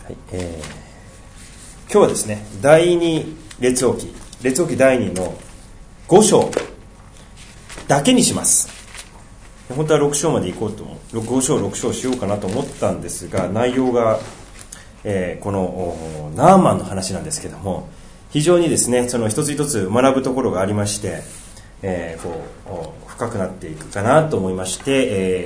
はい、今日はですね、第二列王記第2の5章だけにします。本当は6章まで行こうと5章6章しようかなと思ったんですが、内容が、このナーマンの話なんですけども、非常にですね、その一つ一つ学ぶところがありまして、深くなっていくかなと思いまして、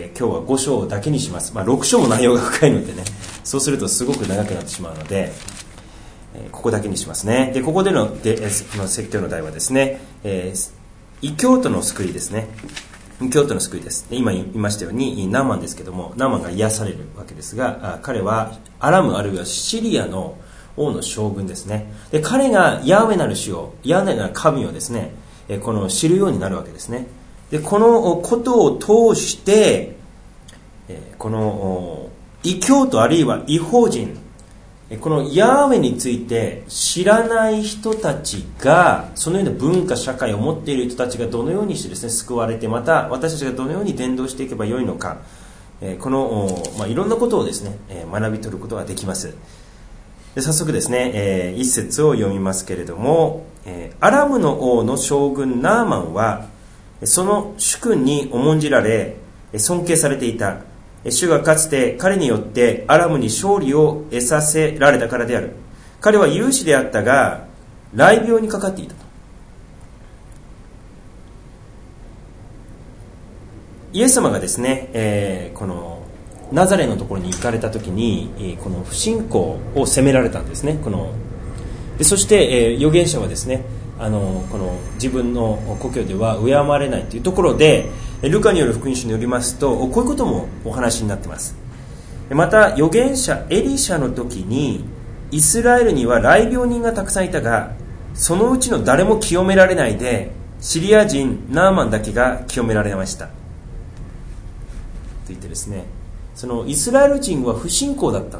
今日は5章だけにします。6章も内容が深いのでね、そうするとすごく長くなってしまうので、ここだけにしますね。で、ここでの説教の題はですね、異教徒の救いですね。異教徒の救いです。で、今言いましたようにナーマンですけども、ナーマンが癒されるわけですが、彼はアラムあるいはシリアの王の将軍ですね。で、彼がヤーウェなる主を、ヤーウェなる神をですね、この知るようになるわけですね。で、このことを通して、この異教徒あるいは異邦人、このヤーウェについて知らない人たちが、そのような文化社会を持っている人たちがどのようにしてですね、救われて、また私たちがどのように伝道していけばよいのか、この、いろんなことをですね、学び取ることができます。で、早速ですね、一節を読みますけれども、アラムの王の将軍ナーマンはその主君に重んじられ尊敬されていた。主がかつて彼によってアラムに勝利を得させられたからである。彼は勇士であったが雷病にかかっていたと。イエス様がですね、このナザレのところに行かれた時に、この不信仰を責められたんですね。で、そして、預言者はですね、この自分の故郷では敬われないというところで、ルカによる福音書によりますと、こういうこともお話になっています。また預言者エリシャの時に、イスラエルには雷病人がたくさんいたが、そのうちの誰も清められないで、シリア人ナーマンだけが清められましたと言ってですね、そのイスラエル人は不信仰だった。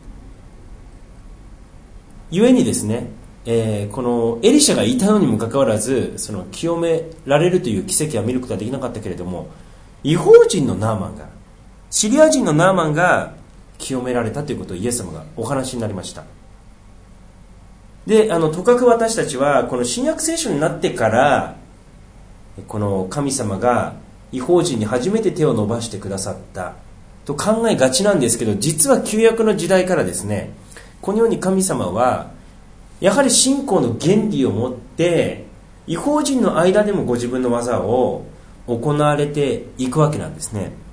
ゆえにですね、このエリシャがいたのにもかかわらず、その清められるという奇跡は見ることはできなかったけれども、異邦人のナーマンが、シリア人のナーマンが清められたということをイエス様がお話になりました。で、とかく私たちはこの新約聖書になってから、この神様が異邦人に初めて手を伸ばしてくださったと考えがちなんですけど、実は旧約の時代からですね、このように神様はやはり信仰の原理を持って異邦人の間でもご自分の技を行われていくわけなんですね。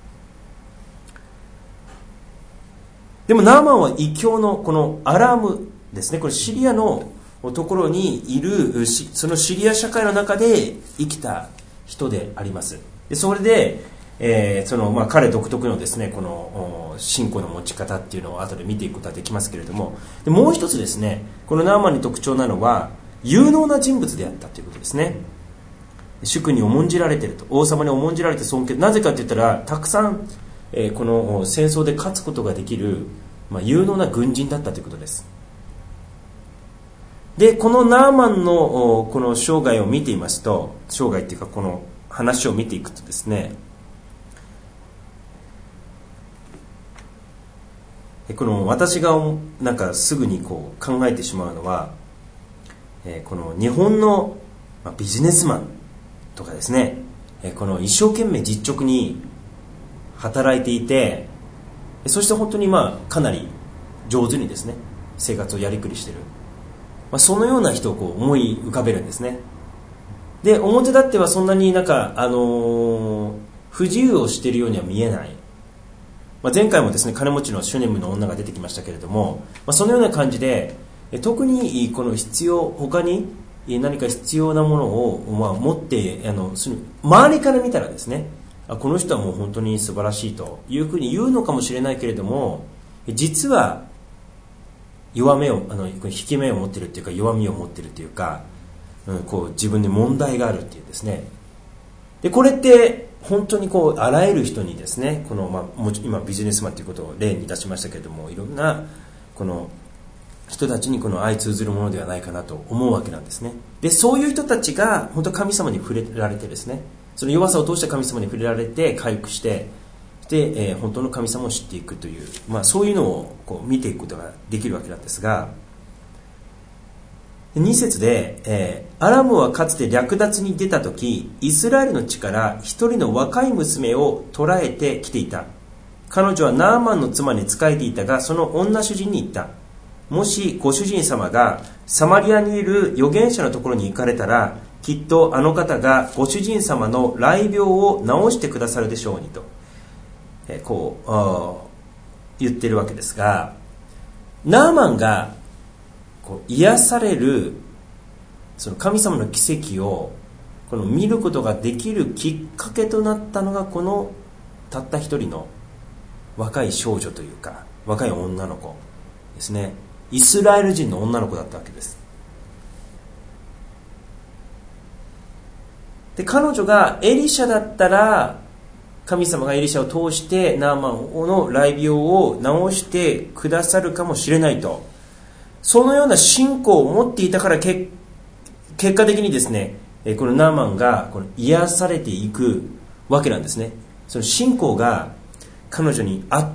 でもナーマンは異教のこのアラムですね、これシリアのところにいる、そのシリア社会の中で生きた人であります。で、それで彼独特のですね、この信仰の持ち方っていうのを後で見ていくことはできますけれども、でもう一つですね、このナーマンに特徴なのは有能な人物であったということですね。主君に重んじられていると、王様に重んじられて尊敬、なぜかといったらたくさん、この戦争で勝つことができる、有能な軍人だったということです。で、このナーマンのこの生涯を見ていますと、生涯っていうかこの話を見ていくとですね、この私がなんかすぐにこう考えてしまうのは、この日本のビジネスマンとかですね、この一生懸命実直に働いていて、そして本当にかなり上手にですね生活をやりくりしている、そのような人をこう思い浮かべるんですね。で、表立ってはそんなになんか不自由をしているようには見えない。前回もですね、金持ちのシュネムの女が出てきましたけれども、そのような感じで、特にこの他に何か必要なものを持って、周りから見たらですね、この人はもう本当に素晴らしいというふうに言うのかもしれないけれども、実は引け目を持っているというか、弱みを持っているというか、こう自分に問題があるっていうですね。で、これって本当にこうあらゆる人にですね、この今ビジネスマンということを例に出しましたけれども、いろんなこの人たちにこの相通ずるものではないかなと思うわけなんですね。で、そういう人たちが本当神様に触れられてですね、その弱さを通して神様に触れられて回復して、 で、本当の神様を知っていくという、そういうのをこう見ていくことができるわけなんですが、2節で、アラムはかつて略奪に出たとき、イスラエルの地から一人の若い娘を捕らえてきていた。彼女はナーマンの妻に仕えていたが、その女主人に言った。もしご主人様がサマリアにいる預言者のところに行かれたら、きっとあの方がご主人様の雷病を治してくださるでしょうにと、こう言ってるわけですが、ナーマンがこう癒されるその神様の奇跡をこの見ることができるきっかけとなったのが、このたった一人の若い少女というか若い女の子ですね。イスラエル人の女の子だったわけです。で、彼女がエリシャだったら、神様がエリシャを通してナーマンの雷病を治してくださるかもしれないと、そのような信仰を持っていたから、結果的にですね、このナーマンがこの癒されていくわけなんですね。その信仰が彼女にあって、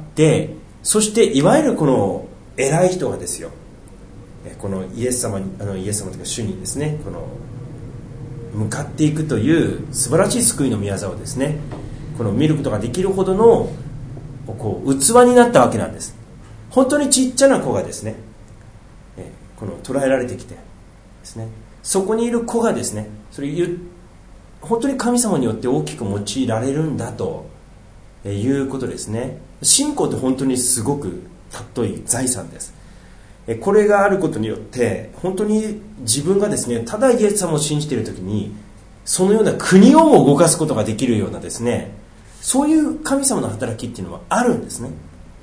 そしていわゆるこの偉い人がですよ、このイエス様というか主にですね、この向かっていくという素晴らしい救いの御業をですね、この見ることができるほどのこう器になったわけなんです。本当にちっちゃな子がですね、この捉えられてきてですね、そこにいる子がですね、それ本当に神様によって大きく用いられるんだということですね。信仰って本当にすごく尊い財産です。これがあることによって本当に自分がですね、ただイエス様を信じているときにそのような国をも動かすことができるようなですね、そういう神様の働きっていうのはあるんですね。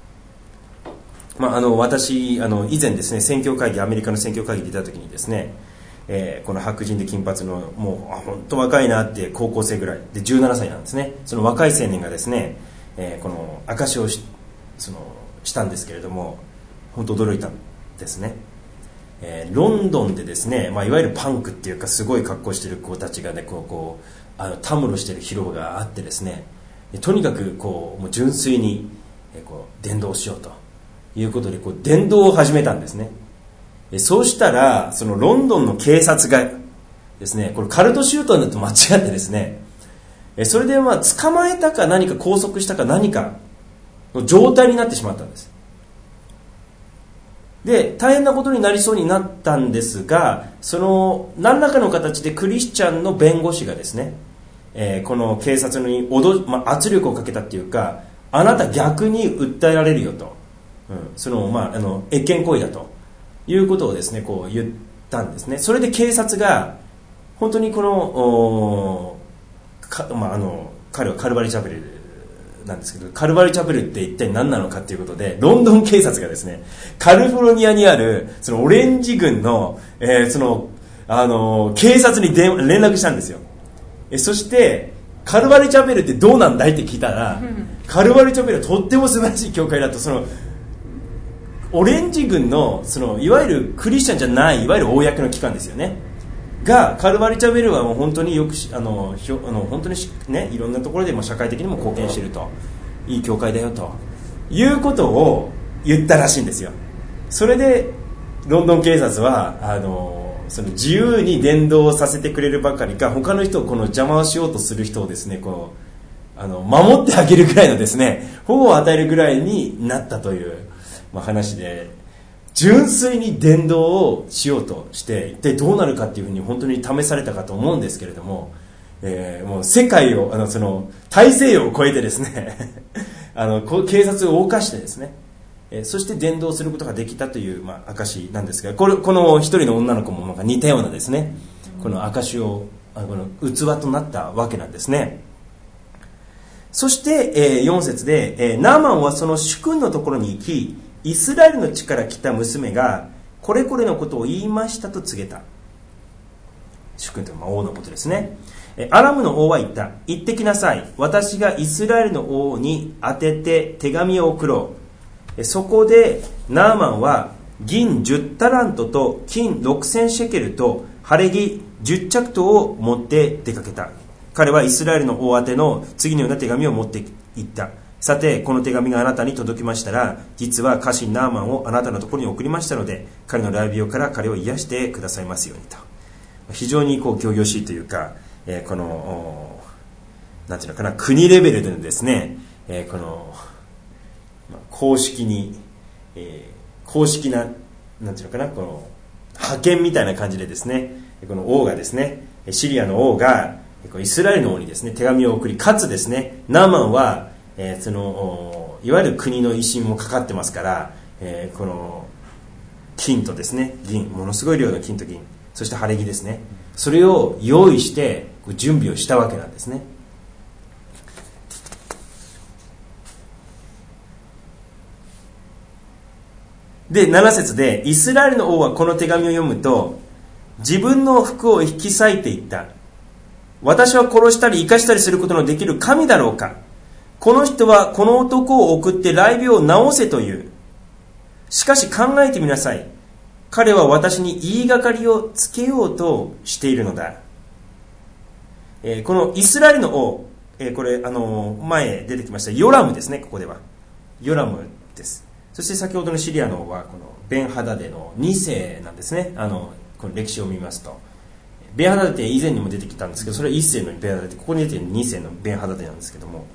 私以前ですね、選挙会議、アメリカの選挙会議に出たときにですね、この白人で金髪のもう本当若いなって、高校生ぐらいで17歳なんですね。その若い青年がですね、この証しをしたんですけれども、本当驚いたんですね。ロンドンでですね、いわゆるパンクっていうかすごい格好してる子たちがね、たむろしてる広場があってですね、とにかくもう純粋に伝道しようということで伝道を始めたんですね。そうしたらそのロンドンの警察がですね、これカルト集団だと間違ってですね、それで捕まえたか何か拘束したか何かの状態になってしまったんです。で、大変なことになりそうになったんですが、その何らかの形でクリスチャンの弁護士がですね、この警察に圧力をかけたっていうか、あなた逆に訴えられるよと、越権行為だということをですね、言ったんですね。それで警察が本当に彼はカルバリーチャペルなんですけど、カルバリーチャペルって一体何なのかっていうことで、ロンドン警察がですね、カリフォルニアにあるそのオレンジ軍の、警察に連絡したんですよ。そしてカルバリーチャペルってどうなんだいって聞いたら、カルバリーチャペルはとっても素晴らしい教会だと。そのオレンジ軍のいわゆるクリスチャンじゃない、いわゆる公の機関ですよねが、カルバリーチャペルはもう本当によく本当にね、いろんなところでも社会的にも貢献していると、いい教会だよということを言ったらしいんですよ。それでロンドン警察はその自由に伝道させてくれるばかりか、他の人を邪魔をしようとする人をですね、守ってあげるぐらいのですね、保護を与えるぐらいになったという話で、純粋に伝道をしようとして一体どうなるかっていうふうに本当に試されたかと思うんですけれども、もう世界を大西洋を越えてですね警察を動かしてですね、そして伝道することができたという、証なんですが、この一人の女の子も似たようなですね、この証をこの器となったわけなんですね。そして、4節で、ナーマンはその主君のところに行き、イスラエルの地から来た娘がこれこれのことを言いましたと告げた。主君というのは王のことですね。アラムの王は言った。行ってきなさい。私がイスラエルの王に宛てて手紙を送ろう。そこでナーマンは銀10タラントと金6000シェケルと晴れ着10着刀を持って出かけた。彼はイスラエルの王宛ての次のような手紙を持っていった。 さてこの手紙があなたに届きましたら、実は家臣ナーマンをあなたのところに送りましたので、彼の雷病から彼を癒してくださいますようにと。非常にこう仰々しいというか、このなんていうのかな、国レベルでのですね、この公式に、公式な、なんていうのかな、この派遣みたいな感じでですね、この王がですね、シリアの王がイスラエルの王にですね手紙を送り、かつですねナーマンは、そのいわゆる国の威信もかかってますから、この金とですね銀、ものすごい量の金と銀、そして晴れ着ですね、それを用意して準備をしたわけなんですね。で7節で、イスラエルの王はこの手紙を読むと自分の服を引き裂いていった。私は殺したり生かしたりすることのできる神だろうか。この人はこの男を送って雷病を治せという。しかし考えてみなさい。彼は私に言いがかりをつけようとしているのだ。このイスラエルの王、これ前出てきましたヨラムですね。ここではヨラムです。そして先ほどのシリアの王はこのベンハダデの2世なんですね。この歴史を見ますと、ベンハダデって以前にも出てきたんですけど、それは1世のベンハダデ、ここに出ている2世のベンハダデなんですけども、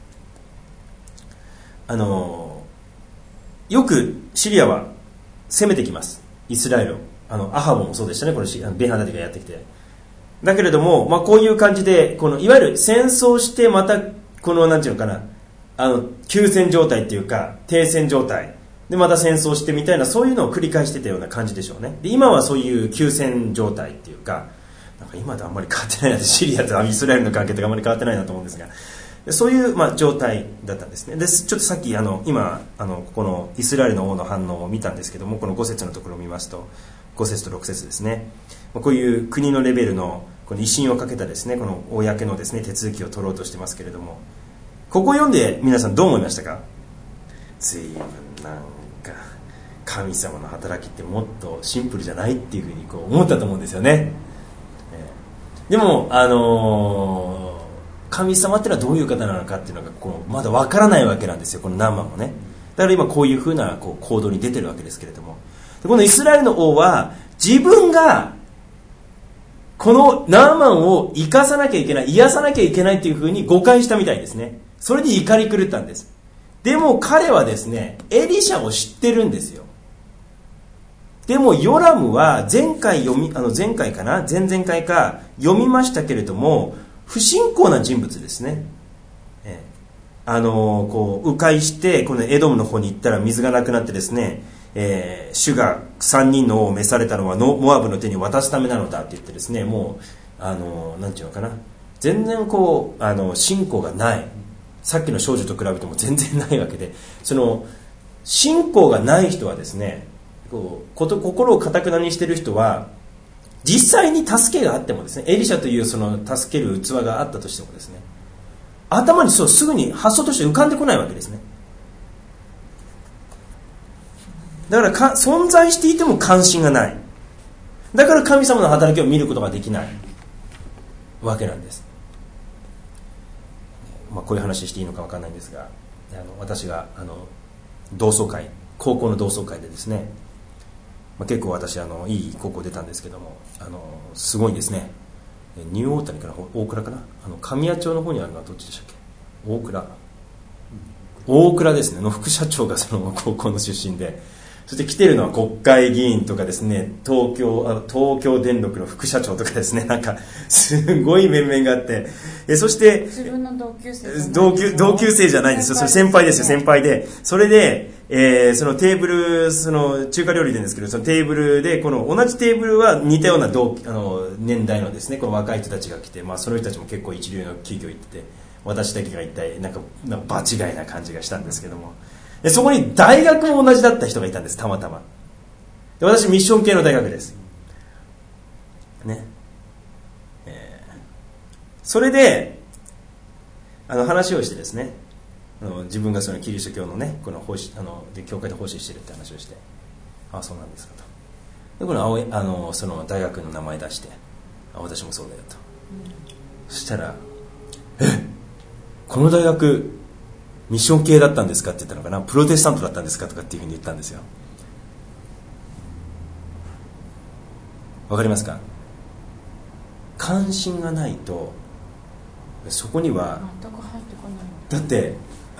よくシリアは攻めてきます、イスラエルを。アハボもそうでしたね、これベンハダデがやってきて。だけれども、こういう感じでこのいわゆる戦争してまたこのなんていうのかな、休戦状態っていうか停戦状態でまた戦争してみたいな、そういうのを繰り返してたような感じでしょうね。で今はそういう休戦状態っていうか、なんか今とあんまり変わってないなと、シリアとイスラエルの関係とかあんまり変わってないなと思うんですが、そういう状態だったんですね。でちょっとさっき今ここのイスラエルの王の反応を見たんですけども、この5節のところを見ますと、5節と6節ですね、こういう国のレベルのこの威信をかけたですね、この公のですね手続きを取ろうとしてますけれども、ここを読んで皆さんどう思いましたか？随分なんか神様の働きってもっとシンプルじゃないっていうふうにこう思ったと思うんですよね。でも神様ってのはどういう方なのかっていうのがこうまだわからないわけなんですよ、このナーマンもね。だから今こういうふうなこう行動に出てるわけですけれども、このイスラエルの王は自分がこのナーマンを生かさなきゃいけない、癒さなきゃいけないっていうふうに誤解したみたいですね。それで怒り狂ったんです。でも彼はですね、エリシャを知ってるんですよ。でもヨラムは前回かな、前々回か読みましたけれども、不信仰な人物ですね。こう迂回してこのエドムの方に行ったら水がなくなってですね、主が3人の王を召されたのはモアブの手に渡すためなのだって言ってですね、もうなんていうのかな、全然こう信仰がない、さっきの少女と比べても全然ないわけで、その信仰がない人はですね、こう心を堅くなにしている人は実際に助けがあってもですね、エリシャというその助ける器があったとしてもですね、頭にすぐに発想として浮かんでこないわけですね。だから存在していても関心がない。だから神様の働きを見ることができないわけなんです。こういう話していいのか分かんないんですが、私が同窓会、高校の同窓会でですね、結構私いい高校出たんですけども、すごいですね、ニューオータニから大倉かな、神谷町の方にあるのはどっちでしたっけ、大倉ですねの副社長がその高校の出身で、そして来てるのは国会議員とかですね、東京電力の副社長とかですね、なんかすごい面々があって、そして自分の同級生じゃないんですよ、それ先輩ですよ、先輩で、それで、そのテーブル、その中華料理ですけど、そのテーブルでこの同じテーブルは似たような年代のですね、この若い人たちが来て、その人たちも結構一流の企業行ってて、私だけが一体なんか場違いな感じがしたんですけども、でそこに大学も同じだった人がいたんです、たまたま。で私ミッション系の大学ですね。それで話をしてですね、自分がそのキリスト教のね、この奉仕で教会で奉仕してるって話をして、あ、そうなんですかと。でこのその大学の名前出して、私もそうだよと。そしたら、この大学ミッション系だったんですかって言ったのかな、プロテスタントだったんですかとかっていうふうに言ったんですよ。わかりますか？関心がないとそこには全く入ってこない。 だって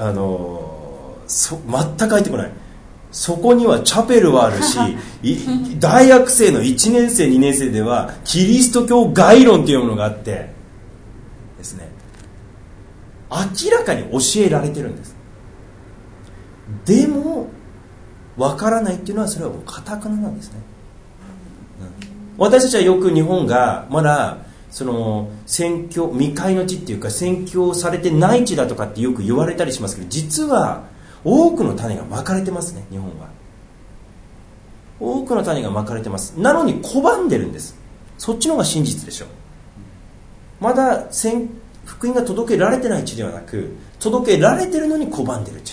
全く入ってこない。そこにはチャペルはあるし大学生の1年生2年生ではキリスト教概論というものがあってですね、明らかに教えられてるんです。でもわからないっていうのはそれはカタカナなんですね。私たちはよく日本がまだその宣教未開の地っていうか宣教されてない地だとかってよく言われたりしますけど、実は多くの種がまかれてますね。日本は多くの種がまかれてます。なのに拒んでるんです。そっちの方が真実でしょ。まだ福音が届けられてない地ではなく、届けられてるのに拒んでる地。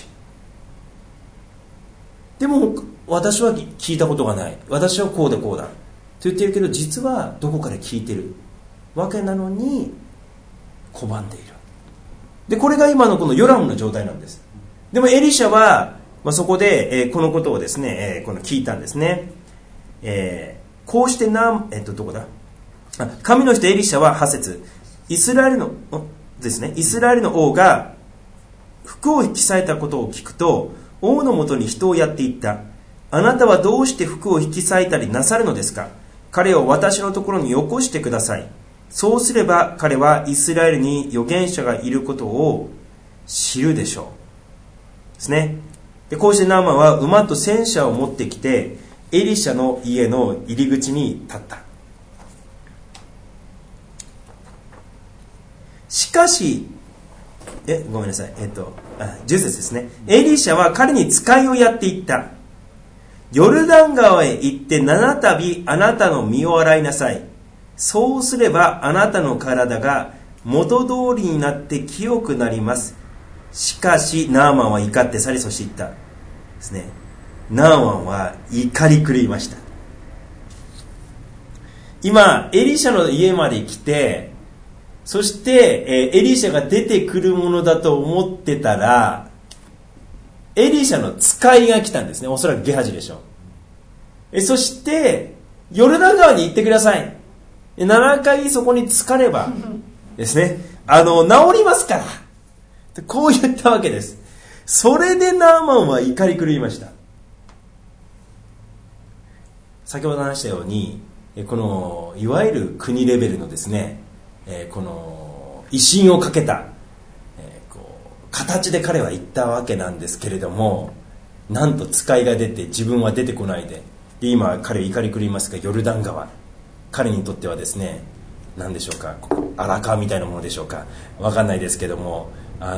でも私は聞いたことがない、私はこうでこうだと言ってるけど、実はどこかで聞いてるわけなのに拒んでいる。でこれが今のこのヨラムの状態なんです。でもエリシャは、そこで、このことをですね、この聞いたんですね。こうしてどこだ、神の人エリシャは8節、イスラエルのですね、イスラエルの王が服を引き裂いたことを聞くと、王のもとに人をやっていった。あなたはどうして服を引き裂いたりなさるのですか。彼を私のところによこしてください。そうすれば彼はイスラエルに預言者がいることを知るでしょう。ですね。でこうしてナーマンは馬と戦車を持ってきてエリシャの家の入り口に立った。しかしごめんなさい、10節ですね。エリシャは彼に使いをやっていった。ヨルダン川へ行って7度あなたの身を洗いなさい。そうすればあなたの体が元通りになって清くなります。しかしナーマンは怒って去り、そして言ったですね。ナーマンは怒り狂いました。今エリシャの家まで来て、そして、エリシャが出てくるものだと思ってたら、エリシャの使いが来たんですね。おそらくゲハジでしょう。そしてヨルダン川に行ってください。7回そこに浸かればですね、治りますから、こう言ったわけです。それでナーマンは怒り狂いました。先ほど話したように、このいわゆる国レベルのですね、この威信をかけた、形で彼は言ったわけなんですけれども、なんと使いが出て自分は出てこないで、今彼は怒り狂いますが、ヨルダン川、彼にとってはですね、何でしょうか、荒川みたいなものでしょうか、分かんないですけども、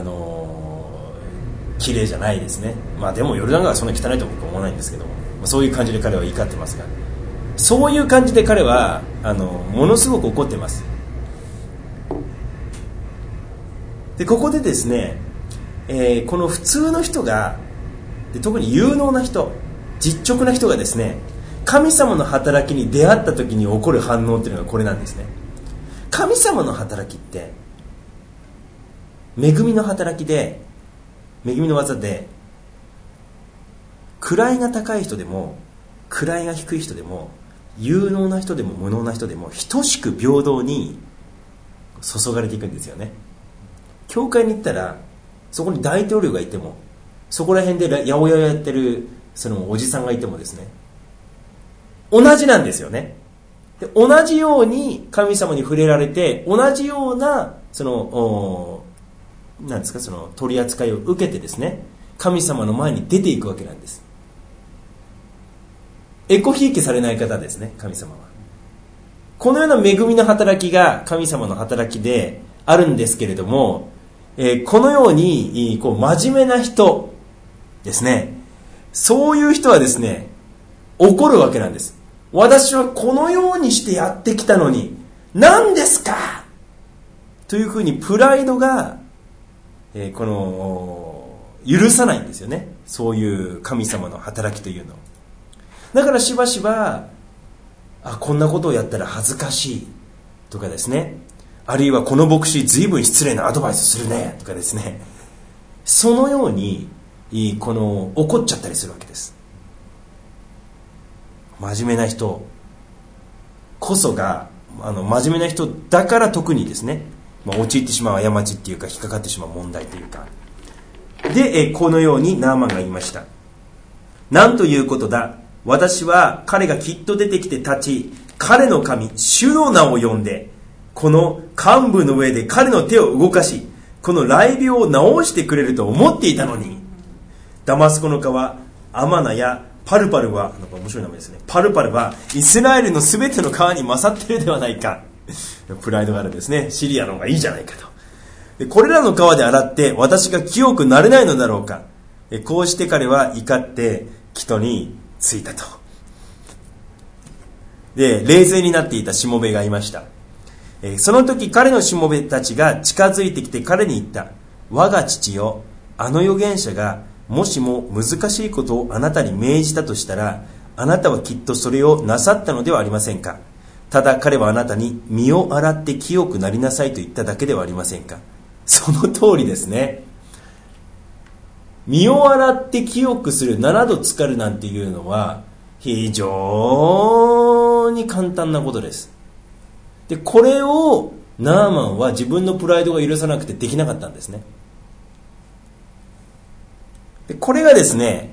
綺麗じゃないですね。でもヨルダン川はそんな汚いと僕は思わないんですけども、そういう感じで彼は怒ってますが、そういう感じで彼はものすごく怒ってます。でここでですね、この普通の人が、特に有能な人、実直な人がですね、神様の働きに出会った時に起こる反応っていうのがこれなんですね。神様の働きって恵みの働きで、恵みの技で、位が高い人でも位が低い人でも、有能な人でも無能な人でも等しく平等に注がれていくんですよね。教会に行ったら、そこに大統領がいても、そこら辺で八百屋やってるそのおじさんがいてもですね、同じなんですよね。で同じように神様に触れられて、同じようななんですか、その取り扱いを受けてですね、神様の前に出ていくわけなんです。エコひいきされない方ですね、神様は。このような恵みの働きが神様の働きであるんですけれども、このように真面目な人ですね、そういう人はですね、怒るわけなんです。私はこのようにしてやってきたのに何ですかというふうにプライドが、許さないんですよね、そういう神様の働きというの。だからしばしば、こんなことをやったら恥ずかしいとかですね、あるいはこの牧師随分失礼なアドバイスするねとかですね、 そのように怒っちゃったりするわけです。真面目な人こそが真面目な人だから特にですね、陥ってしまう過ちっていうか引っかかってしまう問題というかで、このようにナーマンが言いました。なんということだ、私は彼がきっと出てきて立ち、彼の神主の名を呼んでこの幹部の上で彼の手を動かし、この雷病を治してくれると思っていたのに、ダマスコの川アマナやパルパルは、なんか面白い名前ですね、パルパルはイスラエルのすべての川に勝っているではないか。プライドがあるですね、シリアの方がいいじゃないかと。でこれらの川で洗って私が清くなれないのだろうか。こうして彼は怒って帰途に着いたと。で冷静になっていたしもべがいました。その時彼のしもべたちが近づいてきて彼に言った。我が父よ、あの預言者がもしも難しいことをあなたに命じたとしたら、あなたはきっとそれをなさったのではありませんか。ただ彼はあなたに身を洗って清くなりなさいと言っただけではありませんか。その通りですね。身を洗って清くする、7度浸かるなんていうのは非常に簡単なことです。でこれをナーマンは自分のプライドが許さなくてできなかったんですね。でこれがですね、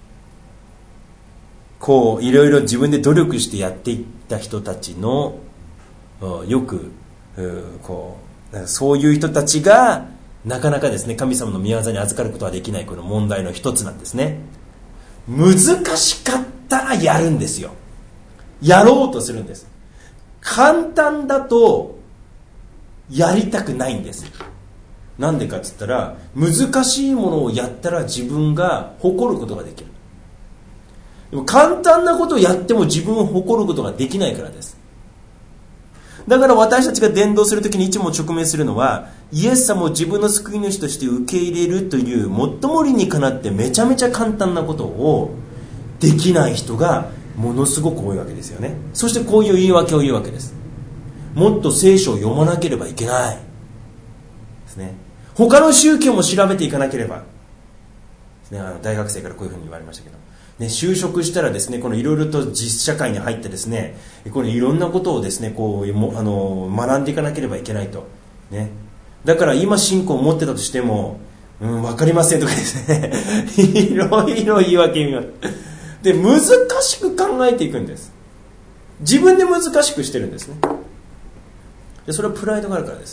いろいろ自分で努力してやっていった人たちのよくそういう人たちがなかなかですね、神様の御業に預かることはできないこの問題の一つなんですね。難しかったらやるんですよ。やろうとするんです。簡単だとやりたくないんです。なんでかって言ったら、難しいものをやったら自分が誇ることができる。でも簡単なことをやっても自分を誇ることができないからです。だから私たちが伝道するときにいつも直面するのは、イエス様を自分の救い主として受け入れるという最も理にかなってめちゃめちゃ簡単なことをできない人がものすごく多いわけですよね。そしてこういう言い訳を言うわけです。もっと聖書を読まなければいけないですね。他の宗教も調べていかなければですね。大学生からこういうふうに言われましたけどね、就職したらですね、このいろいろと実社会に入ってですね、これいろんなことをですね、学んでいかなければいけないとね。だから今信仰を持ってたとしても、分かりませんとかですねいろいろ言い訳見ます。で難しく考えていくんです。自分で難しくしてるんですね。でそれはプライドがあるからです。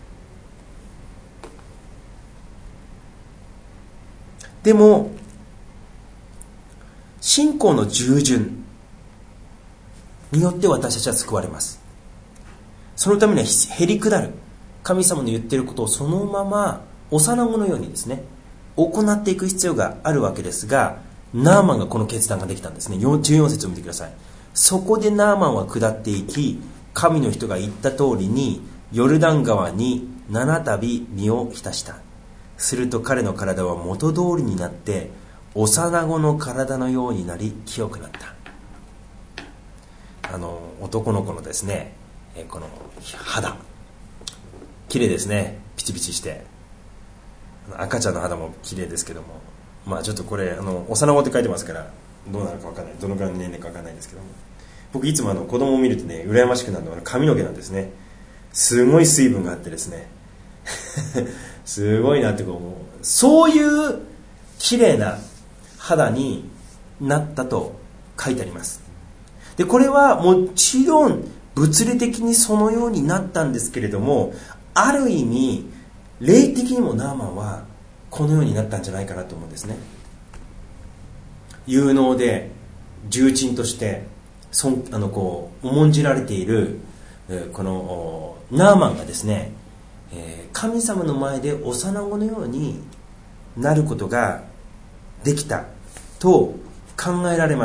でも信仰の従順によって私たちは救われます。そのためにはへりくだる、神様の言っていることをそのまま幼子のようにですね行っていく必要があるわけですが、ナーマンがこの決断ができたんですね。14節を見てください。そこでナーマンは下っていき、神の人が言った通りにヨルダン川に7度身を浸した。すると彼の体は元通りになって幼子の体のようになり清くなった。男の子のですね、この肌綺麗ですね。ピチピチして赤ちゃんの肌も綺麗ですけども、ちょっとこれ幼子って書いてますからどうなるか分かんない、どのくらいの年齢か分かんないですけども、僕いつも子供を見るとね羨ましくなるのは髪の毛なんですね。すごい水分があってですねすごいなってそういう綺麗な肌になったと書いてあります。でこれはもちろん物理的にそのようになったんですけれども、ある意味霊的にもナーマンはこのようになったんじゃないかなと思うんですね。有能で重鎮として重んじられているこのナーマンがですね、神様の前で幼子のようになることができたと考えられます。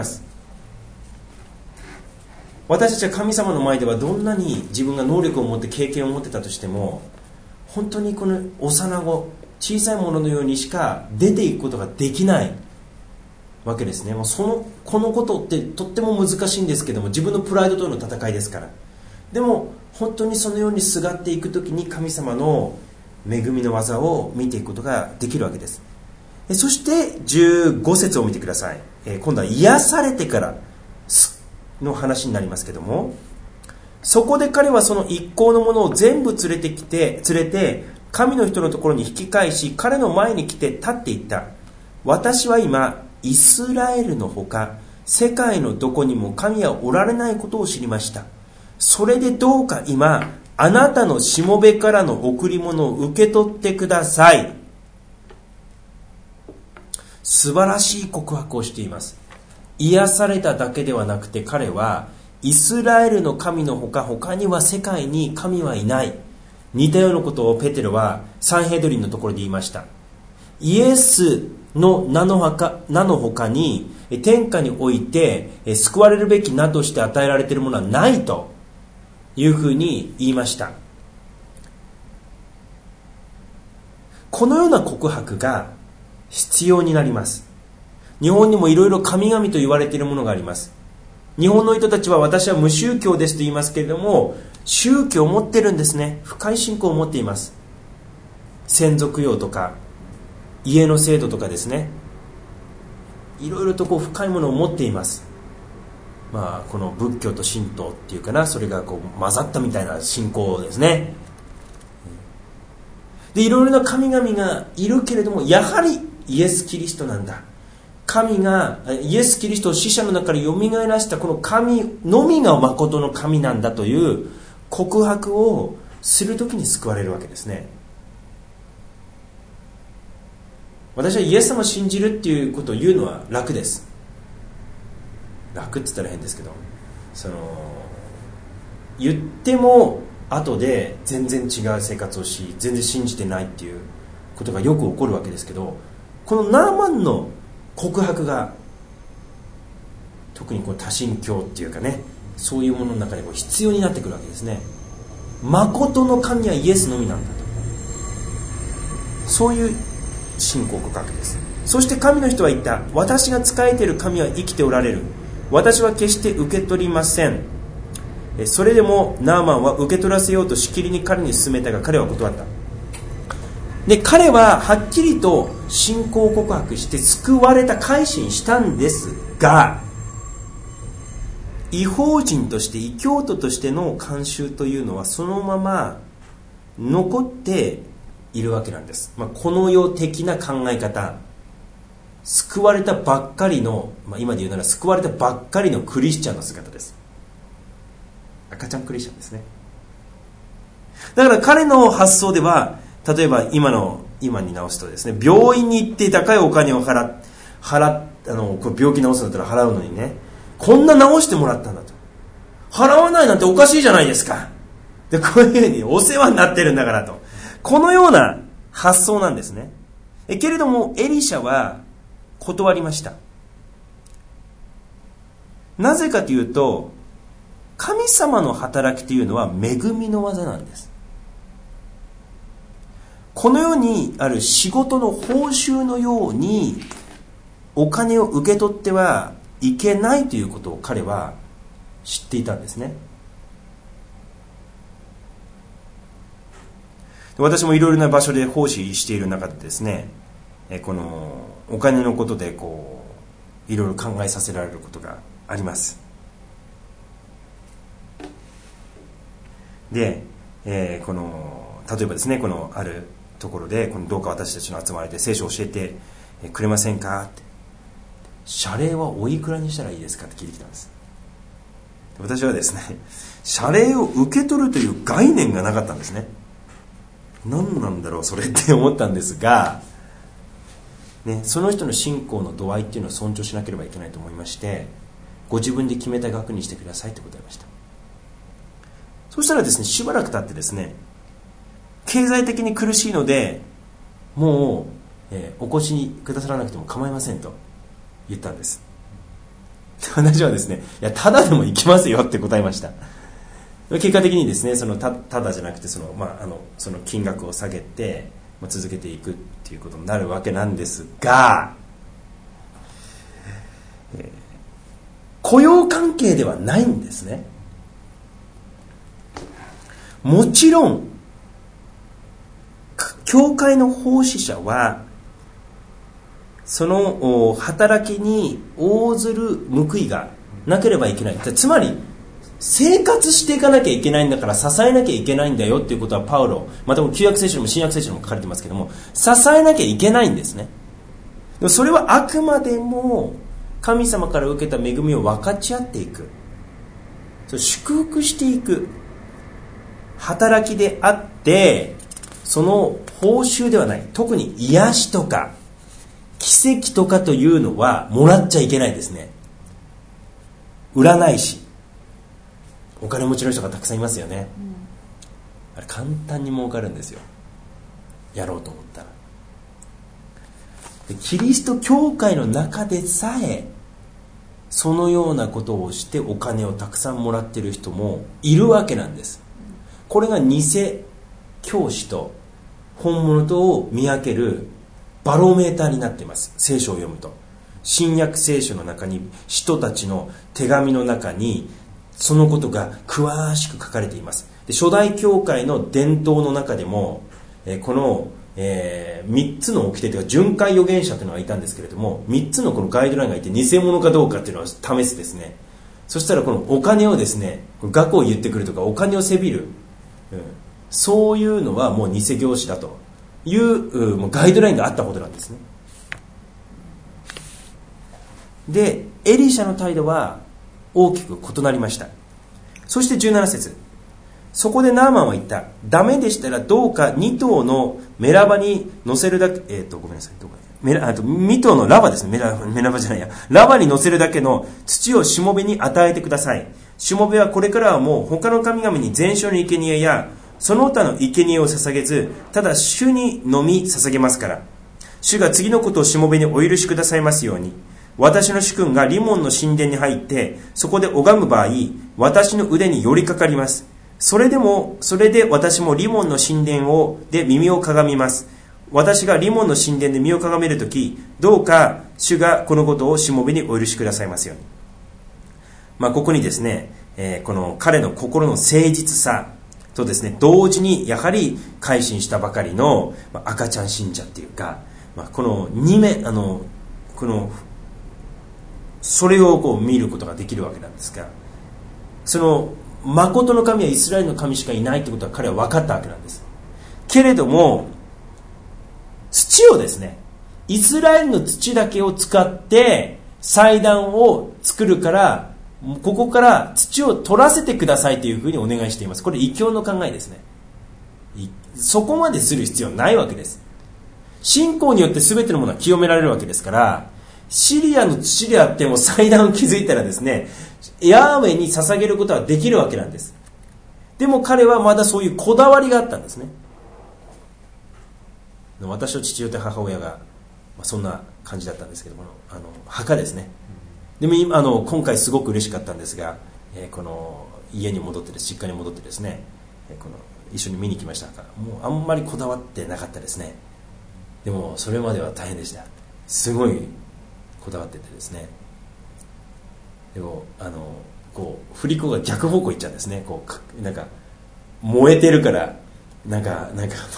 私たちは神様の前ではどんなに自分が能力を持って経験を持ってたとしても、本当にこの幼子、小さいもののようにしか出ていくことができないわけですね。このことってとっても難しいんですけども、自分のプライドとの戦いですから。でも本当にそのようにすがっていくときに神様の恵みの技を見ていくことができるわけです。そして15節を見てください。今度は癒されてからの話になりますけども、そこで彼はその一行のものを全部連れて神の人のところに引き返し、彼の前に来て立っていった。私は今イスラエルのほか世界のどこにも神はおられないことを知りました。それでどうか今あなたのしもべからの贈り物を受け取ってください。素晴らしい告白をしています。癒されただけではなくて、彼はイスラエルの神のほか他には世界に神はいない。似たようなことをペテロはサンヘドリンのところで言いました。イエスの名のほかに天下において救われるべき名として与えられているものはないというふうに言いました。このような告白が必要になります。日本にもいろいろ神々と言われているものがあります。日本の人たちは私は無宗教ですと言いますけれども、宗教を持ってるんですね。深い信仰を持っています。先祖供養とか家の制度とかですね、いろいろと深いものを持っています。この仏教と神道っていうかな、それが混ざったみたいな信仰ですね。で、いろいろな神々がいるけれども、やはりイエス・キリストなんだ。神がイエス・キリストを死者の中からよみがえらしたこの神のみが誠の神なんだという告白をするときに救われるわけですね。私はイエス様を信じるっていうことを言うのは楽です。楽って言ったら変ですけど、言っても後で全然違う生活をし、全然信じてないっていうことがよく起こるわけですけど、このナーマンの告白が特に多神教っていうかね、そういうものの中で必要になってくるわけですね。誠の神はイエスのみなんだと、そういう信仰告白です。そして神の人は言った。私が仕えている神は生きておられる。私は決して受け取りません。それでもナーマンは受け取らせようとしきりに彼に勧めたが、彼は断った。で、彼ははっきりと信仰告白して救われた、改心したんですが、異邦人として異教徒としての慣習というのはそのまま残っているわけなんです。この世的な考え方、救われたばっかりの、今で言うなら救われたばっかりのクリスチャンの姿です。赤ちゃんクリスチャンですね。だから彼の発想では、例えば今に直すとですね、病院に行って高いお金をこれ病気治すんだったら払うのにね、こんな治してもらったんだと、払わないなんておかしいじゃないですか。で、こういうふうにお世話になってるんだからと、このような発想なんですね。けれどもエリシャは断りました。なぜかというと、神様の働きというのは恵みの技なんです。この世にある仕事の報酬のようにお金を受け取ってはいけないということを彼は知っていたんですね。私もいろいろな場所で奉仕している中でですね、このお金のことでいろいろ考えさせられることがあります。で、例えばですね、あるところでどうか私たちの集まりで聖書を教えてくれませんかって、謝礼はおいくらにしたらいいですかって聞いてきたんです。私はですね、謝礼を受け取るという概念がなかったんですね。何なんだろうそれって思ったんですが、その人の信仰の度合いっていうのを尊重しなければいけないと思いまして、ご自分で決めた額にしてくださいと答えました。そしたらですね、しばらく経ってですね、経済的に苦しいのでもう、お越しにくださらなくても構いませんと言ったんです。私はですね、いや、ただでも行きますよって答えました。結果的にですね、ただじゃなくてその金額を下げて、続けていくっていうことになるわけなんですが、雇用関係ではないんですね。 教会の奉仕者はその働きに応ずる報いがなければいけない。つまり生活していかなきゃいけないんだから支えなきゃいけないんだよっていうことはパウロ、また旧約聖書にも新約聖書にも書かれてますけども、支えなきゃいけないんですね。でもそれはあくまでも神様から受けた恵みを分かち合っていく、祝福していく働きであって、その報酬ではない。特に癒しとか奇跡とかというのはもらっちゃいけないですね。占い師、お金持ちの人がたくさんいますよね、あれ簡単に儲かるんですよ、やろうと思ったら。でキリスト教会の中でさえそのようなことをしてお金をたくさんもらっている人もいるわけなんです。これが偽教師と本物とを見分けるバロメーターになっています。聖書を読むと、新約聖書の中に、使徒たちの手紙の中にそのことが詳しく書かれています。で初代教会の伝統の中でもこの3つの掟というか巡回預言者というのがいたんですけれども、3つのこのガイドラインがいて、偽物かどうかというのを試すですね。そしたらこのお金をですね、額を言ってくるとかお金をせびる、そういうのはもう偽教師だというもうガイドラインがあったことなんですね。でエリシャの態度は大きく異なりました。そして17節、そこでナーマンは言った。ダメでしたらどうか2頭のメラバに乗せるだけ、ごめんなさい、2頭のラバですね。メラバじゃないや、ラバに乗せるだけの土をしもべに与えてください。しもべはこれからはもう他の神々に全焼の生贄やその他の生贄を捧げず、ただ主にのみ捧げますから。主が次のことをしもべにお許しくださいますように。私の主君がリモンの神殿に入ってそこで拝む場合、私の腕に寄りかかります。それで私もリモンの神殿で耳をかがみます。私がリモンの神殿で身をかがめるとき、どうか主がこのことをしもべにお許しくださいますように。ここにですね、この彼の心の誠実さとですね、同時にやはり改心したばかりの赤ちゃん信者っていうか、この2面それを見ることができるわけなんですが、その誠の神はイスラエルの神しかいないということは彼は分かったわけなんです。けれども土をですね、イスラエルの土だけを使って祭壇を作るから、ここから土を取らせてくださいというふうにお願いしています。これ異教の考えですね。そこまでする必要ないわけです。信仰によって全てのものは清められるわけですから、シリアの土であっても祭壇を築いたらですね、ヤーウェイに捧げることはできるわけなんです。でも彼はまだそういうこだわりがあったんですね。私の父親と母親が、そんな感じだったんですけども、墓ですね。でも今回すごく嬉しかったんですが、この家に戻って実家に戻ってですね、一緒に見に来ましたが、もうあんまりこだわってなかったですね。でもそれまでは大変でした。すごいこだわっててですね。でも振り子が逆方向行っちゃうんですね。なんか燃えてるからなんか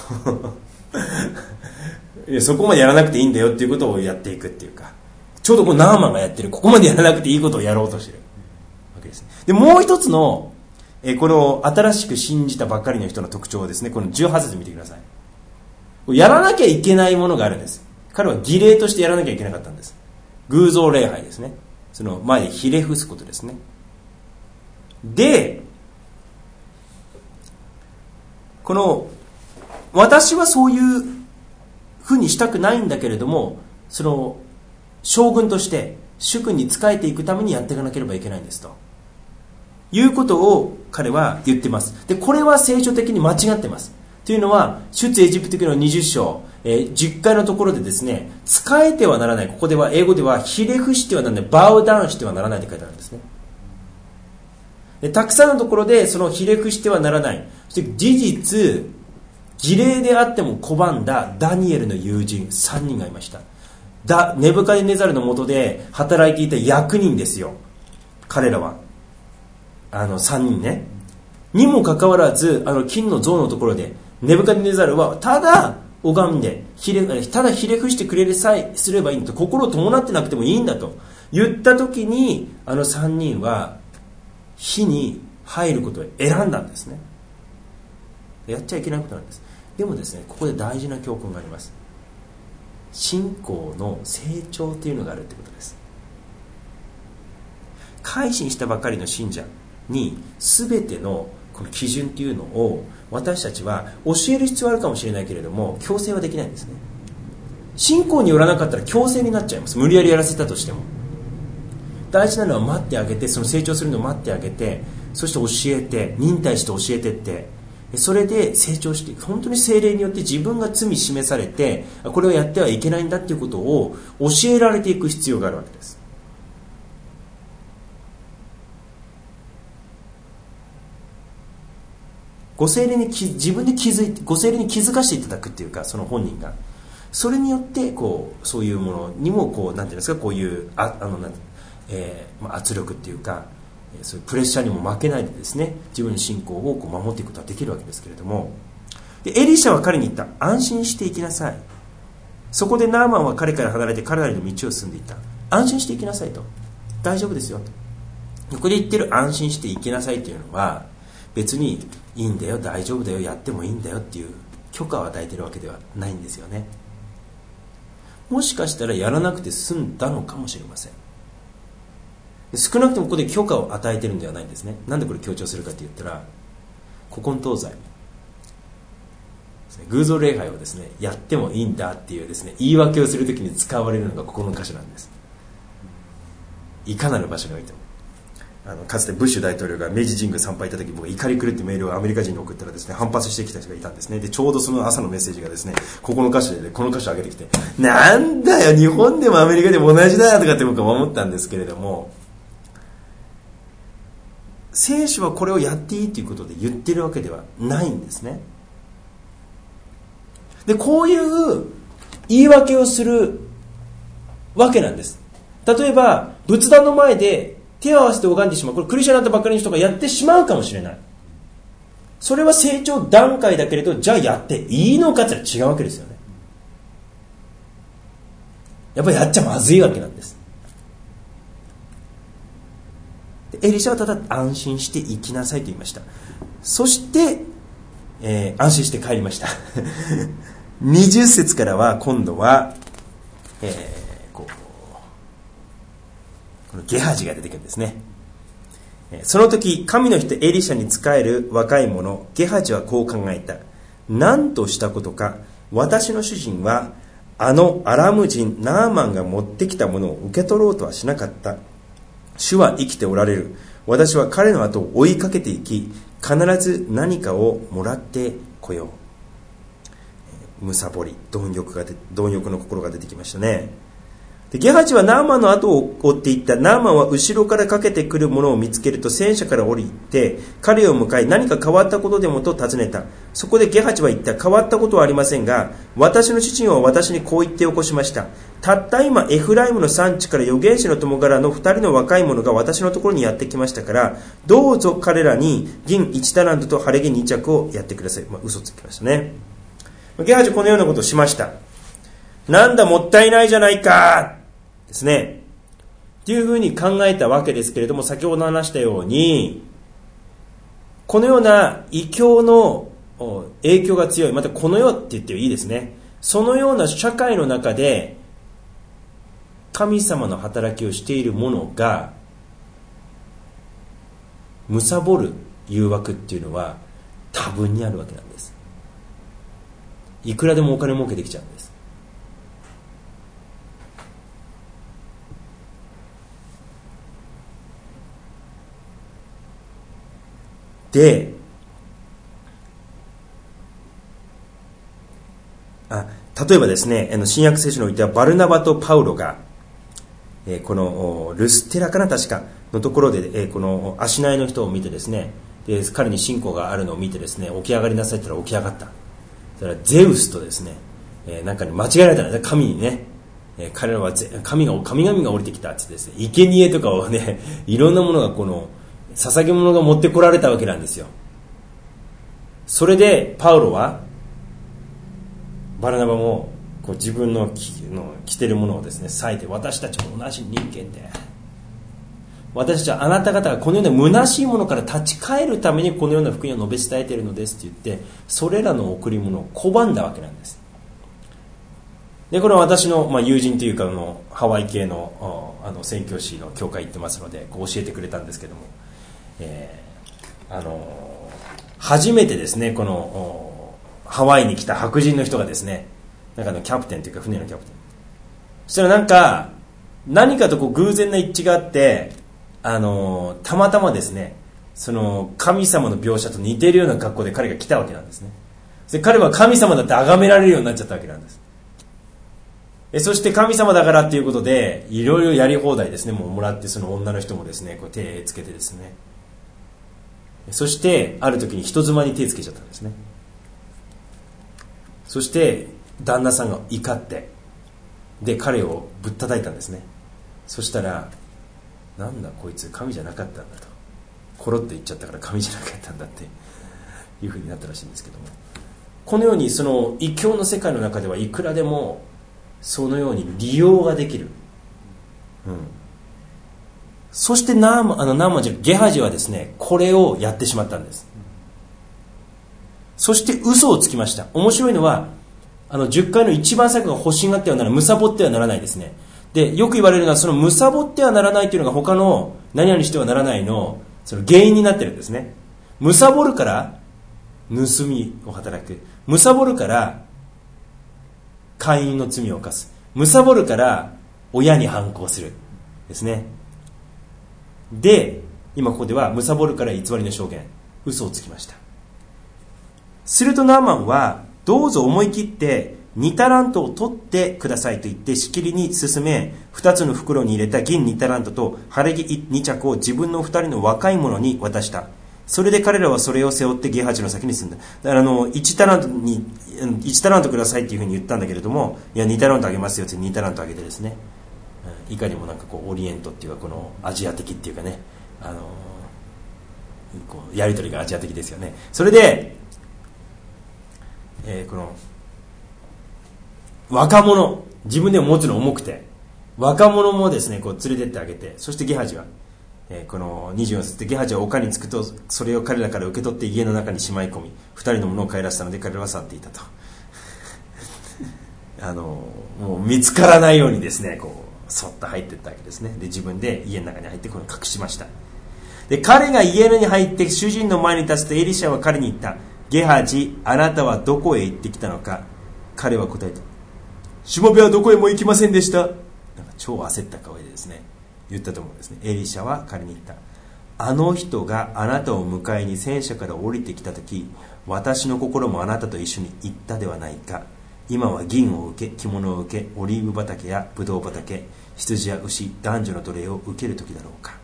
そこまでやらなくていいんだよっていうことをやっていくっていうか、ちょうどナーマンがやってるここまでやらなくていいことをやろうとしてるわけですね。でもう一つのこの新しく信じたばっかりの人の特徴をですね、この18節見てください。やらなきゃいけないものがあるんです。彼は儀礼としてやらなきゃいけなかったんです。偶像礼拝ですね。その前でひれ伏すことですね。で、私はそういうふうにしたくないんだけれども、その将軍として主君に仕えていくためにやっていかなければいけないんですということを彼は言ってます。でこれは聖書的に間違ってます。というのは出エジプト記の20章、10回のところでですね、仕えてはならない、ここでは英語ではひれ伏してはならない、バウダウンしてはならないって書いてあるんですね。でたくさんのところでそのひれ伏してはならない、そして事実儀礼であっても拒んだダニエルの友人3人がいました。ネブカデネザルの下で働いていた役人ですよ、彼らは。3人ね。にもかかわらず金の像のところでネブカデネザルはただ拝んでただひれ伏してくれるさえすればいいんだと、心を伴ってなくてもいいんだと言った時に、あの3人は火に入ることを選んだんですね。やっちゃいけないことなんです。でもですね、ここで大事な教訓があります。信仰の成長というのがあるということです。改心したばかりの信者に全てのこの基準というのを私たちは教える必要はあるかもしれないけれども、強制はできないんですね。信仰によらなかったら強制になっちゃいます。無理やりやらせたとしても。大事なのは待ってあげて、その成長するのを待ってあげて、そして教えて、忍耐して教えてって、それで成長していく。本当に聖霊によって自分が罪示されて、これをやってはいけないんだっていうことを教えられていく必要があるわけです。ご聖霊に自分で気づいて、ご聖霊に気づかせていただくっていうか、その本人がそれによってそういうものにもなんていうんですか、こういう圧力っていうか、そういうプレッシャーにも負けないでですね、自分の信仰を守っていくことができるわけですけれども、でエリシャは彼に言った。安心していきなさい。そこでナーマンは彼から離れて彼なりの道を進んでいった。安心していきなさいと。大丈夫ですよと。ここで言ってる安心していきなさいというのは、別にいいんだよ、大丈夫だよ、やってもいいんだよっていう許可を与えているわけではないんですよね。もしかしたらやらなくて済んだのかもしれません。少なくともここで許可を与えているんではないんですね。なんでこれ強調するかと言ったら、古今東西偶像礼拝をですね、やってもいいんだっていうですね、言い訳をするときに使われるのがここの箇所なんです。いかなる場所においても。かつてブッシュ大統領が明治神宮参拝行った時、僕怒り狂ってメールをアメリカ人に送ったらですね、反発してきた人がいたんですね。でちょうどその朝のメッセージがですね、ここの箇所で、この箇所を上げてきて、なんだよ、日本でもアメリカでも同じだとかって僕は思ったんですけれども、聖書はこれをやっていいということで言ってるわけではないんですね。でこういう言い訳をするわけなんです。例えば仏壇の前で手を合わせて拝んでしまう、これクリスチャンになったばっかりの人がやってしまうかもしれない。それは成長段階だけれど、じゃあやっていいのかって言ったら違うわけですよね。やっぱりやっちゃまずいわけなんです。エリシャはただ安心して生きなさいと言いました。そして、安心して帰りました20節からは今度は、このゲハジが出てくるんですね。その時神の人エリシャに仕える若い者ゲハジはこう考えた。何としたことか、私の主人はアラム人ナーマンが持ってきたものを受け取ろうとはしなかった。主は生きておられる。私は彼の後を追いかけていき、必ず何かをもらってこよう。むさぼり、貪欲の心が出てきましたね。でゲハジはナーマンの後を追っていった。ナーマンは後ろからかけてくるものを見つけると戦車から降りて彼を迎え、何か変わったことでもと尋ねた。そこでゲハジは言った。変わったことはありませんが、私の主人は私にこう言って起こしました。たった今エフライムの産地から預言者の友柄の2人の若い者が私のところにやってきましたから、どうぞ彼らに銀1タラントと晴れ着2着をやってください。嘘つきましたね。ゲハジはこのようなことをしました。なんだもったいないじゃないかですね。っていうふうに考えたわけですけれども、先ほど話したように、このような異教の影響が強い、またこの世って言っていいですね。そのような社会の中で神様の働きをしている者が貪る誘惑っていうのは多分にあるわけなんです。いくらでもお金儲けできちゃうんです。で、例えばですね、新約聖書においてはバルナバとパウロが、このルステラかな確かのところで、この足苗の人を見てですね、で彼に信仰があるのを見てですね、起き上がりなさいって言ったら起き上がった。それはゼウスとですね、なんかに間違えられたんですね、神にね。彼らは神々が降りてきたってですね、生贄とかをね、いろんなものがこの捧げ物が持ってこられたわけなんですよ。それでパウロは、このルステラの人を見てですね、この足苗の人を見てですね、起き上がりなさいって言ったら起き上がった。それはゼウスとですね、神々が降りてきたってですね、生贄とかをね、いろんなものがこの捧げ物が持ってこられたわけなんですよ。それでパウロはバルナバもこう自分の着てるものをですね裂いて、私たちも同じ人間で、私たちはあなた方がこのような虚しいものから立ち返るためにこのような福音を述べ伝えているのですって言って、それらの贈り物を拒んだわけなんです。でこれは私の、友人というかハワイ系の宣教師の教会行ってますのでこう教えてくれたんですけども、初めてですねこのハワイに来た白人の人がですね、なんかキャプテンというか船のキャプテン、そしたら何かとこう偶然な一致があって、たまたまですねその神様の描写と似ているような格好で彼が来たわけなんですね。で彼は神様だって崇められるようになっちゃったわけなんです。そして神様だからっていうことでいろいろやり放題ですねもらって、その女の人もですねこう手つけてですね、そしてある時に人妻に手つけちゃったんですね。そして旦那さんが怒ってで彼をぶったたいたんですね。そしたら、なんだこいつ神じゃなかったんだと、コロッと言っちゃったから神じゃなかったんだっていう風になったらしいんですけども、このようにその異教の世界の中ではいくらでもそのように利用ができる、そしてゲハジはですねこれをやってしまったんです。そして嘘をつきました。面白いのは10回の一番最後が欲しがってはならない、貪ってはならないですね。でよく言われるのはその貪ってはならないというのが他の何々してはならないのその原因になってるんですね。貪るから盗みを働く、貪るから姦淫の罪を犯す、貪るから親に反抗するですね。で今ここでは貪るから偽りの証言、嘘をつきました。するとナーマンはどうぞ思い切って2タラントを取ってくださいと言ってしきりに進め、2つの袋に入れた銀2タラントと晴れ着2着を自分の2人の若い者に渡した。それで彼らはそれを背負ってゲハジの先に進んだ。だから1タラントくださいっていうふうに言ったんだけれども、いや2タラントあげますよって2タラントあげてですね、いかにもなんかこうオリエントっていうかこのアジア的っていうかね、こうやり取りがアジア的ですよね。それで、この若者、自分でも持つの重くて若者もですねこう連れてってあげて、そしてゲハジは、この24節でゲハジは丘に着くとそれを彼らから受け取って家の中にしまい込み、2人のものを帰らせたので彼らは去っていたともう見つからないようにですねこうそっと入っていったわけですね。で自分で家の中に入ってこれを隠しました。で彼が家に入って主人の前に立つとエリシャは彼に言った。ゲハジ、あなたはどこへ行ってきたのか。彼は答えた。しもべはどこへも行きませんでした。なんか超焦った顔でですね言ったと思うんですね。エリシャは彼に言った。あの人があなたを迎えに戦車から降りてきたとき、私の心もあなたと一緒に行ったではないか。今は銀を受け、着物を受け、オリーブ畑やブドウ畑、羊や牛、男女の奴隷を受ける時だろうか。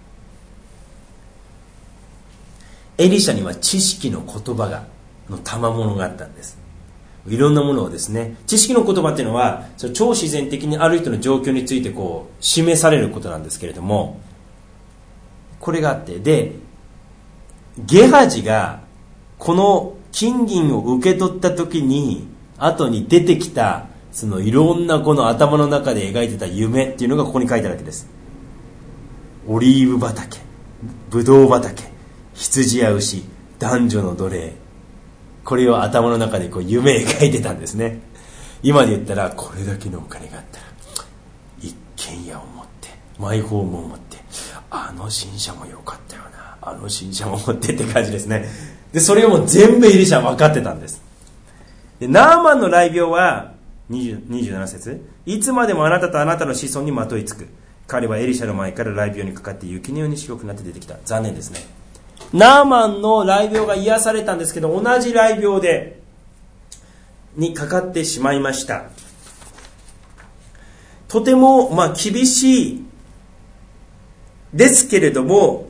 エリシャには知識の言葉の賜物があったんです。いろんなものをですね、知識の言葉っていうのは超自然的にある人の状況についてこう示されることなんですけれども、これがあって、でゲハジがこの金銀を受け取った時に後に出てきたそのいろんなこの頭の中で描いてた夢っていうのがここに書いてあるわけです。オリーブ畑、ブドウ畑、羊や牛、男女の奴隷、これを頭の中でこう夢描いてたんですね。今で言ったらこれだけのお金があったら一軒家を持ってマイホームを持ってあの新車も良かったよな、あの新車も持ってって感じですね。でそれをもう全部エリシャは分かってたんです。でナーマンの雷病は27節、いつまでもあなたとあなたの子孫にまといつく。彼はエリシャの前から雷病にかかって雪のように白くなって出てきた。残念ですね。ナーマンの雷病が癒されたんですけど、同じ雷病にかかってしまいました。とても厳しいですけれども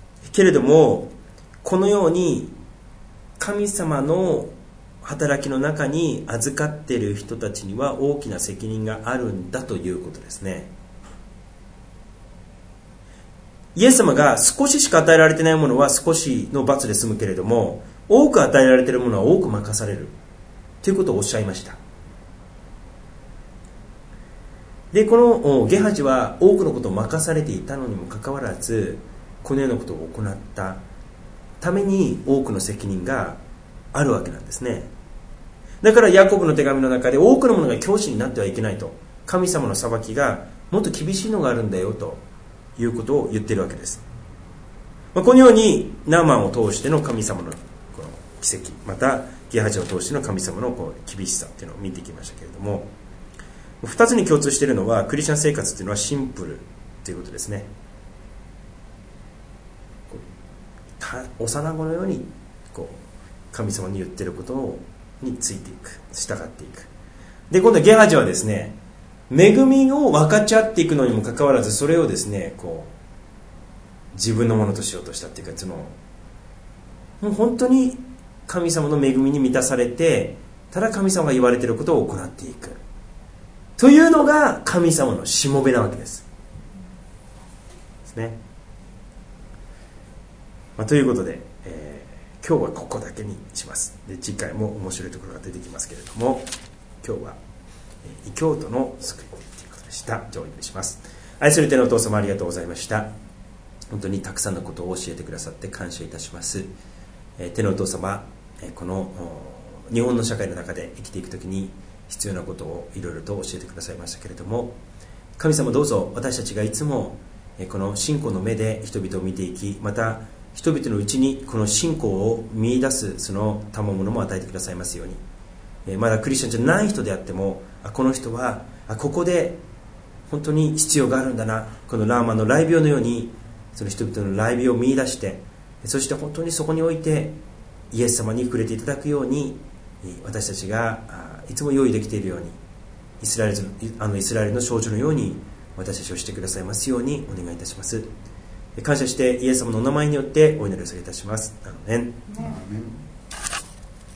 このように神様の働きの中に預かっている人たちには大きな責任があるんだということですね。イエス様が少ししか与えられてないものは少しの罰で済むけれども、多く与えられているものは多く任されるということをおっしゃいました。 でこのゲハジは多くのことを任されていたのにもかかわらず、このようなことを行ったために多くの責任があるわけなんですね。だからヤコブの手紙の中で、多くのものが教師になってはいけないと、神様の裁きがもっと厳しいのがあるんだよということを言っているわけです。このようにナーマンを通しての神様のこの奇跡、またゲハジを通しての神様のこう厳しさというのを見てきましたけれども、2つに共通しているのは、クリスチャン生活というのはシンプルということですね。幼子のようにこう神様に言っていることについていく、従っていく。で今度ゲハジはですね、恵みを分かち合っていくのにもかかわらず、それをですねこう自分のものとしようとしたっていうか、もう本当に神様の恵みに満たされて、ただ神様が言われていることを行っていくというのが神様のしもべなわけですね。ということで、今日はここだけにします。で次回も面白いところが出てきますけれども、今日は異教徒の救いということでした。お祈りします。愛する天のお父様、ありがとうございました。本当にたくさんのことを教えてくださって感謝いたします。天のお父様、この日本の社会の中で生きていくときに必要なことをいろいろと教えてくださいましたけれども、神様どうぞ私たちがいつもこの信仰の目で人々を見ていき、また人々のうちにこの信仰を見出すその賜物も与えてくださいますように、まだクリスチャンじゃない人であっても、この人はここで本当に必要があるんだな、このラーマの雷病のようにその人々の雷病を見出して、そして本当にそこにおいてイエス様に触れていただくように、私たちがいつも用意できているように、イスラエルの少女のように私たちをしてくださいますようにお願いいたします。感謝してイエス様のお名前によってお祈りをさせいたします。アーメン。